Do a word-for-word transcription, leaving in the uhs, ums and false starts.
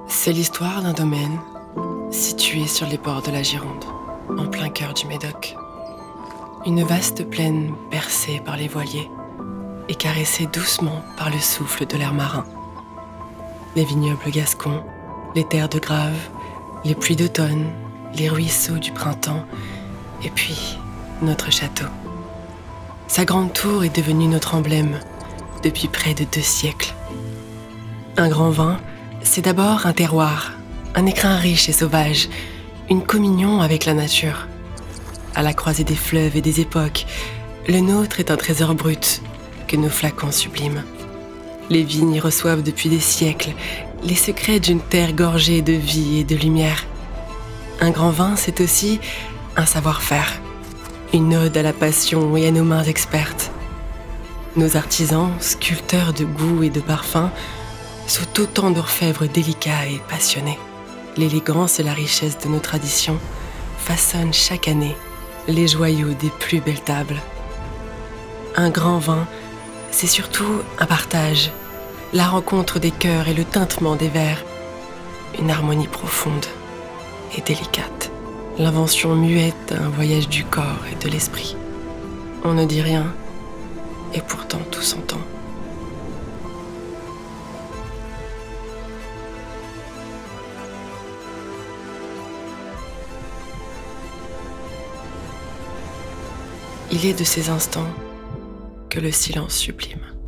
C'est l'histoire d'un domaine situé sur les bords de la Gironde, en plein cœur du Médoc. Une vaste plaine bercée par les voiliers et caressée doucement par le souffle de l'air marin. Les vignobles gascons, les terres de grave, les pluies d'automne, les ruisseaux du printemps, et puis notre château. Sa grande tour est devenue notre emblème depuis près de deux siècles. Un grand vin, c'est d'abord un terroir, un écrin riche et sauvage, une communion avec la nature. À la croisée des fleuves et des époques, le nôtre est un trésor brut que nos flacons subliment. Les vignes y reçoivent depuis des siècles les secrets d'une terre gorgée de vie et de lumière. Un grand vin, c'est aussi un savoir-faire, une ode à la passion et à nos mains expertes. Nos artisans, sculpteurs de goût et de parfum, sont autant d'orfèvres délicats et passionnés. L'élégance et la richesse de nos traditions façonnent chaque année les joyaux des plus belles tables. Un grand vin, c'est surtout un partage, la rencontre des cœurs et le tintement des verres, une harmonie profonde et délicate, l'invention muette d'un voyage du corps et de l'esprit. On ne dit rien, et pourtant tout s'entend. Il est de ces instants que le silence sublime.